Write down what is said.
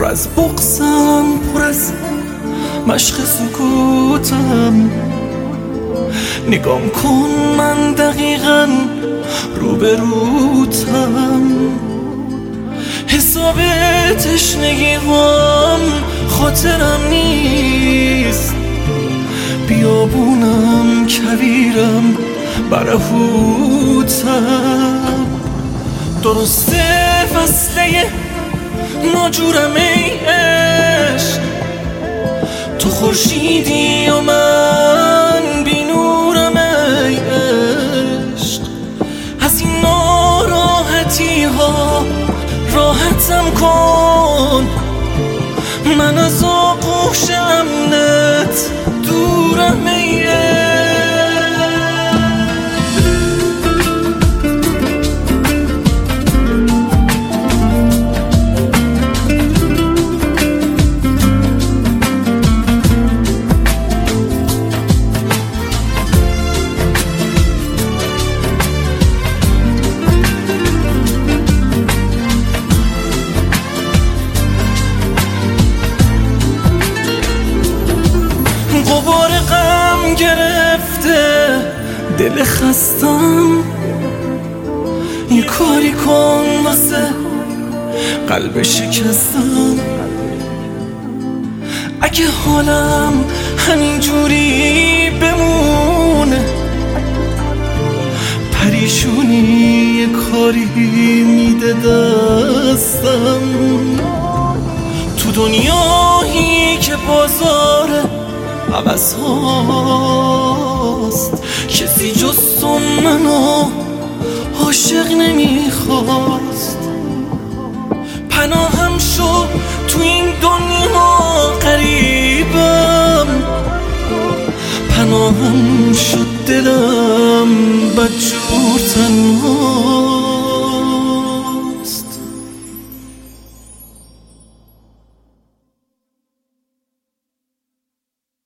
پر از بغضم، پر از مشق سکوتم. نگام کن من دقیقاً روبروتم. حساب تشنگی‌هام خاطرم نیست، بیابونم کویرم برهوتم. درسته فصله ناجورم ای عشق، تو خورشیدی و من بی نورم ای عشق. از این ناراحتی ها راحتم کن، من از آغوش امنت دورم ای عشق. غبار غم گرفته دل خستم، یه کاری کن واسه قلب شکستم. اگه حالم همینجوری بمونه، پریشونی یه کاری میده دستم. تو دنیایی که بازاره عوض هاست، کسی جز تو منو عاشق نمیخواست. پناهم شو تو این دنیا غریبم، پناهم شد دلم بدجور.